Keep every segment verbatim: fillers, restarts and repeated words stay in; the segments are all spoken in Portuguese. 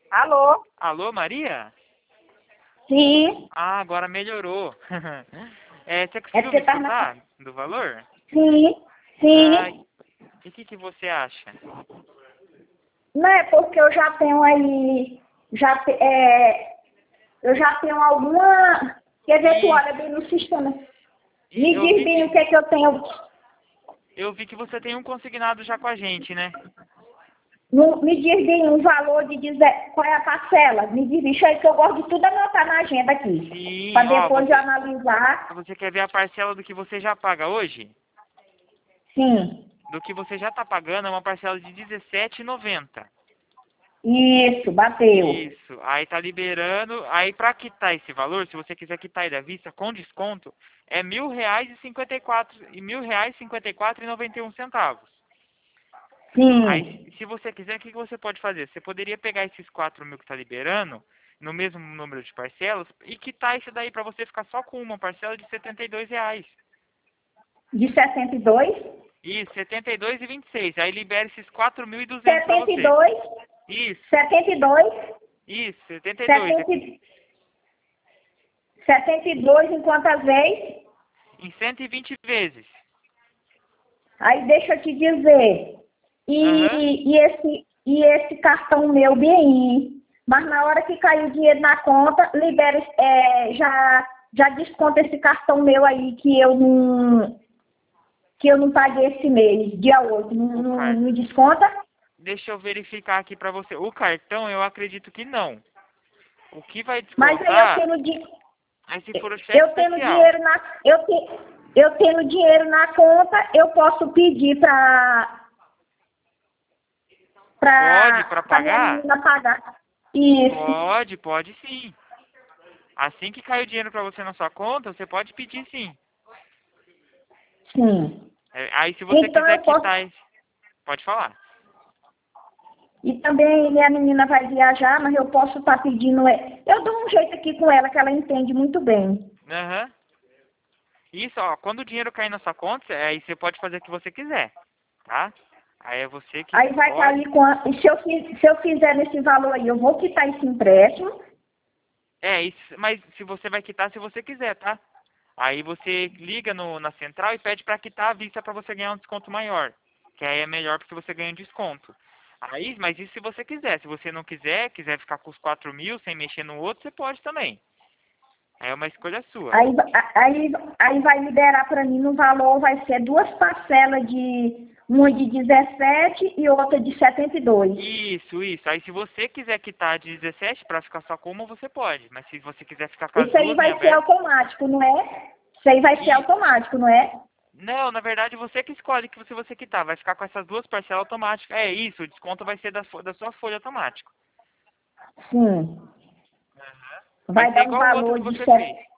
Alô? Alô, Maria? Sim. Ah, agora melhorou. É, você É conseguiu me porque tá na... escutar do valor? Sim, Ah, sim. e o que, que você acha? Não é porque eu já tenho aí... Já, te- é, eu já tenho alguma... Quer ver, tu olha Isso. bem no sistema. E Me eu diz vi bem o que que é que eu tenho... eu vi que você tem um consignado já com a gente, né? no- Me diz bem o valor de dizer qual é a parcela. Me diz isso aí que eu gosto de tudo anotar na agenda aqui. Sim, Para ó, depois eu você analisar. você quer ver a parcela do que você já paga hoje? Sim. Do que você já tá pagando é uma parcela de dezessete e noventa. Isso, bateu. Isso. Aí tá liberando. Aí pra quitar esse valor, se você quiser quitar ele à vista com desconto, é mil reais e cinquenta e quatro e mil reais e cinquenta e quatro e noventa e um centavos. Aí, Sim. se você quiser, o que que você pode fazer? Você poderia pegar esses quatro mil que tá liberando, no mesmo número de parcelas, e quitar isso daí pra você ficar só com uma parcela de setenta e dois reais. De sessenta e dois. Isso, setenta e dois e vinte e seis. Aí libera esses quatro mil e duzentos pra setenta e você. dois. Isso, setenta e dois. isso, setenta e dois. setenta, e- setenta e dois em quantas vezes? Em cento e vinte vezes. Aí deixa eu te dizer. Aham. E, e, esse, e esse cartão meu bem, mas na hora que cair o dinheiro na conta, libera, é, já, já desconta esse cartão meu aí que eu não, que eu não paguei esse mês, dia oito. Não, O não, car... não desconta? Deixa eu verificar aqui pra você. O cartão, eu acredito que não. O que vai Mas aí eu descontar, tenho, di- aí se for o cheque eu tendo especial. dinheiro na, eu, te, eu tendo dinheiro na conta, eu posso pedir para Pode, para pra a minha pagar? menina pagar. Isso, Pode, pode sim. Assim que cair o dinheiro pra você na sua conta, você pode pedir sim. sim. É, aí se você Então quiser eu posso. quitar, esse- pode falar. E também minha menina vai viajar, mas eu posso estar pedindo. é, Eu dou um jeito aqui com ela, que ela entende muito bem. Aham. Isso, ó, quando o dinheiro cair na sua conta, aí você pode fazer o que você quiser, tá? Aí é você que Aí vai escolhe. cair com. A... E se eu, fi- se eu fizer nesse valor aí, eu vou quitar esse empréstimo. É, isso, mas se você vai quitar se você quiser, tá? Aí você liga no, na central e pede pra quitar à vista pra você ganhar um desconto maior. Que aí é melhor porque você ganha um desconto. Aí, mas isso se você quiser. Se você não quiser, quiser ficar com os quatro mil sem mexer no outro, você pode também. Aí é uma escolha sua. Aí, a- aí, aí vai liberar para mim no valor, vai ser duas parcelas de uma de dezessete e outra de setenta e dois. Isso, isso. Aí se você quiser quitar de dezessete pra ficar só com uma, você pode. Mas se você quiser ficar com as Isso aí duas em vai ser aberto, automático, não é? Isso aí vai ser e automático, não é? não, na verdade você que escolhe que se você quitar, vai ficar com essas duas parcelas automáticas. É isso, o desconto vai ser da, fo- da sua folha automático. Sim. Vai Vai ser dar um igual o outro valor que de você sete. fez.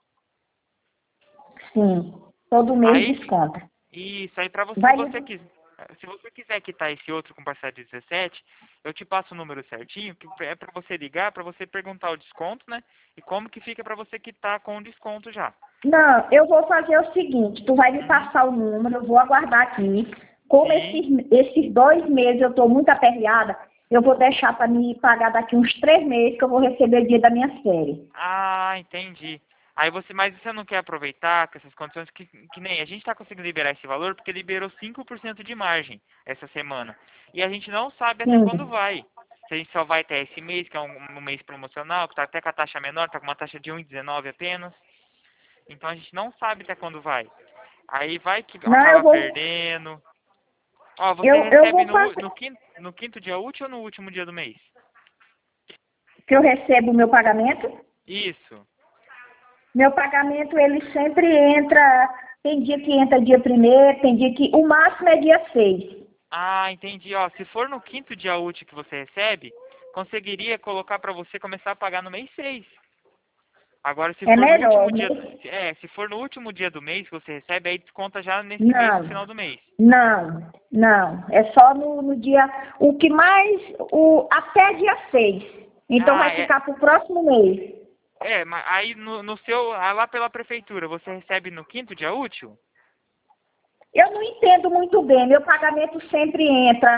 Sim. Todo mês Aí, desconta. isso, aí pra você, se Vai. você quiser, se você quiser quitar esse outro com parcela de dezessete, eu te passo o número certinho, que é pra você ligar, pra você perguntar o desconto, né? E como que fica pra você quitar com o desconto já. Não, eu vou fazer o seguinte, tu vai me Uhum. passar o número, eu vou aguardar aqui. Como Sim. esses, esses dois meses eu estou muito aperreada, eu vou deixar para me pagar daqui uns três meses que eu vou receber o dia da minha férias. Ah, entendi. Aí você, mas você não quer aproveitar com essas condições que, que nem a gente está conseguindo liberar esse valor porque liberou cinco por cento de margem essa semana. E a gente não sabe até quando Sim. vai. Se a gente só vai até esse mês, que é um, um mês promocional, que está até com a taxa menor, está com uma taxa de um vírgula dezenove apenas. Então a gente não sabe até quando vai. Aí vai que Não, eu acaba vou, perdendo. Ó, você eu, eu recebe vou no, fazer, no, quinto, no quinto dia útil ou no último dia do mês? que eu recebo o meu pagamento. Isso. Meu pagamento, ele sempre entra, tem dia que entra dia primeiro, tem dia que, o máximo é dia seis. Ah, entendi. Ó, se for no quinto dia útil que você recebe, conseguiria colocar para você começar a pagar no mês seis. Agora, se É for no melhor, último dia, né? é, se for no último dia do mês que você recebe, aí desconta já nesse mês, no final Não, do mês. não, não. É só no, no dia. O que mais. O, até dia seis. Então Ah, vai é, ficar pro próximo mês. é, mas aí no, no seu, ah, lá pela prefeitura, você recebe no quinto dia útil? Eu não entendo muito bem. Meu pagamento sempre entra.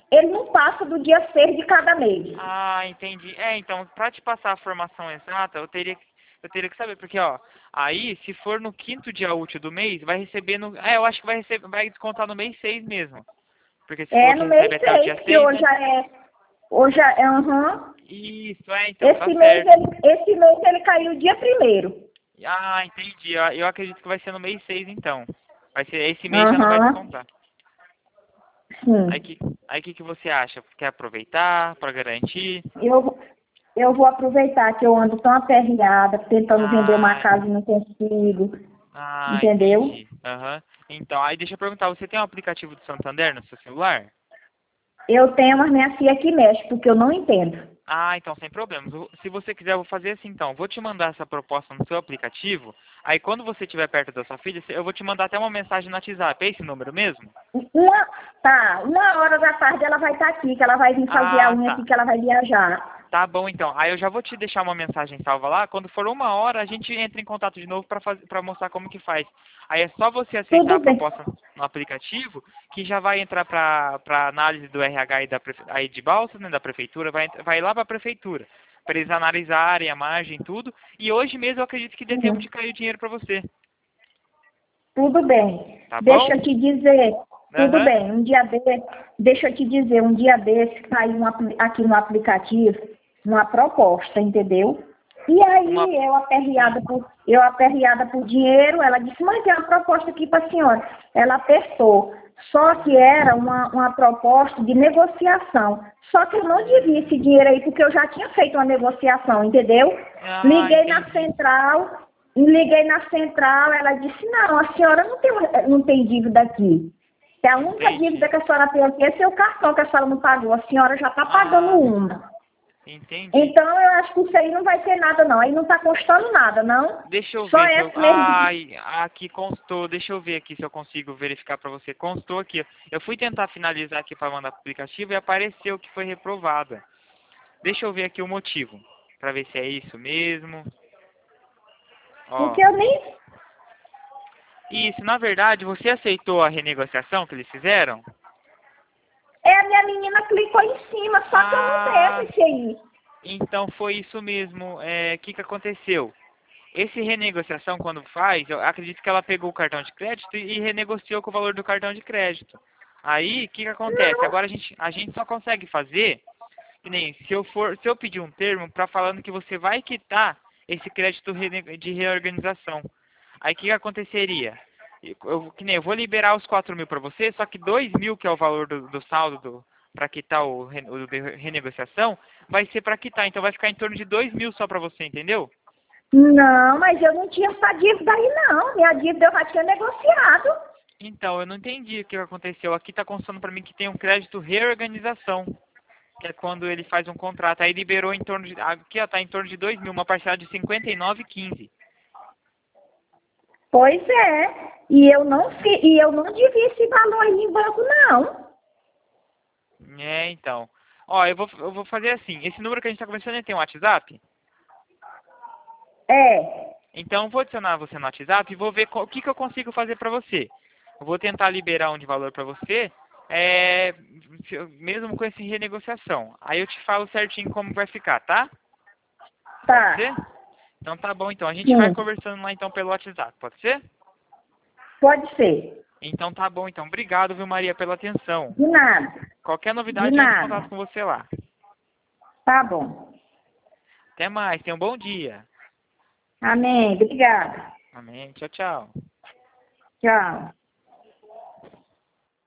ele não passa do dia seis de cada mês. Ah, entendi. É, então, para te passar a formação exata, eu teria, que- eu teria que saber, porque, ó, aí, se for no quinto dia útil do mês, vai receber no... É, eu acho que vai receber, vai descontar no mês seis mesmo. Porque você falou É que no recebe mês até o seis, dia que seis, hoje né? já é. Hoje já é. Aham. Isso, é, então, tá Esse mês certo. ele, esse mês ele caiu dia primeiro. Ah, entendi. Eu, eu acredito que vai ser no mês seis, então. Vai ser, esse mês já não vai Aham. descontar. Aí Sim. que, aí que que você acha? Quer aproveitar para garantir? Eu, eu vou aproveitar que eu ando tão aperreada, tentando vender uma Ah, casa e não consigo. ah, Entendeu? entendi. Aham. Então, aí deixa eu perguntar, você tem um aplicativo do Santander no seu celular? Eu tenho, mas minha filha que mexe, porque eu não entendo. Ah, então sem problemas. Eu- Se você quiser, eu vou fazer assim então. Vou te mandar essa proposta no seu aplicativo. Aí quando você estiver perto da sua filha, eu vou te mandar até uma mensagem no WhatsApp. É esse número mesmo? Uma, tá, uma hora da tarde ela vai estar aqui, que ela vai vir fazer a Ah, unha aqui, tá. que ela vai viajar. Tá bom então. Aí eu já vou te deixar uma mensagem salva lá. Quando for uma hora, a gente entra em contato de novo para para mostrar como que faz. Aí é só você aceitar a Tudo bem. proposta no aplicativo, que já vai entrar para para análise do R H e da prefe- aí de Balsas, né, da prefeitura, vai ent- vai lá para a prefeitura, para eles analisarem a margem, tudo. E hoje mesmo eu acredito que dê tempo de cair o dinheiro para você. Tudo bem. Tá Deixa bom? eu te dizer, tudo Aham. bem, um dia desse, deixa eu te dizer, um dia desse caiu um apli- aqui no aplicativo uma proposta, entendeu? E Uma aí eu sim. aperreada por, eu aperreada por dinheiro, ela disse, mãe, tem uma proposta aqui para a senhora. Ela apertou. Só que era uma, uma proposta de negociação. Só que eu não devia esse dinheiro aí, porque eu já tinha feito uma negociação, entendeu? Ah, Liguei na entendi. central, liguei na central, ela disse, não, a senhora não tem, não tem dívida aqui. É a única Entendi. dívida que a senhora tem aqui é seu cartão que a senhora não pagou. A senhora já está pagando Ah, uma. entendi. Então eu acho que isso aí não vai ter nada não. Aí não está constando nada, não. Deixa eu Só ver se eu. esse mesmo. Ai, aqui constou. Deixa eu ver aqui se eu consigo verificar para você. Constou aqui. Eu fui tentar finalizar aqui para mandar pro aplicativo e apareceu que foi reprovada. Deixa eu ver aqui o motivo, para ver se é isso mesmo. Ó. Porque eu nem. Isso, na verdade, você aceitou a renegociação que eles fizeram? É, a minha menina clicou em cima, só que eu não Ah, devo esse aí. então foi isso mesmo. É, o que que aconteceu? Esse renegociação, quando faz, eu acredito que ela pegou o cartão de crédito e renegociou com o valor do cartão de crédito. Aí, o que que acontece? Não. Agora a gente, a gente só consegue fazer, que nem se eu for, se eu pedir um termo para falando que você vai quitar esse crédito rene- de reorganização. Aí, o que que aconteceria? Eu, que nem eu vou liberar os quatro mil para você, só que dois mil, que é o valor do, do saldo do, para quitar o, re- o de renegociação, vai ser para quitar. Então, vai ficar em torno de dois mil só para você, entendeu? Não, mas eu não tinha essa dívida aí não. Minha dívida eu já tinha negociado. Então, eu não entendi o que aconteceu. Aqui está constando para mim que tem um crédito reorganização, que é quando ele faz um contrato. Aí liberou em torno de. Aqui está em torno de dois mil, uma parcela de cinquenta e nove e quinze. Pois é. E eu não fi, e eu não devia esse valor aí em banco, não. É, então. Ó, eu vou, eu vou fazer assim. Esse número que a gente está conversando, ele tem um WhatsApp? É. Então, eu vou adicionar você no WhatsApp e vou ver co- o que, que eu consigo fazer para você. Eu vou tentar liberar um de valor para você, é, mesmo com essa renegociação. Aí eu te falo certinho como vai ficar, tá? Pode ser? Tá. Então tá bom, então. A gente vai Sim. conversando lá então pelo WhatsApp, pode ser? Pode ser. Então tá bom, então. Obrigado, viu, Maria, pela atenção. De nada. Qualquer De novidade, eu entro em contato nada. com você lá. Tá bom. Até mais, tenha um bom dia. Amém. Obrigada. Amém. Tchau, tchau. Tchau.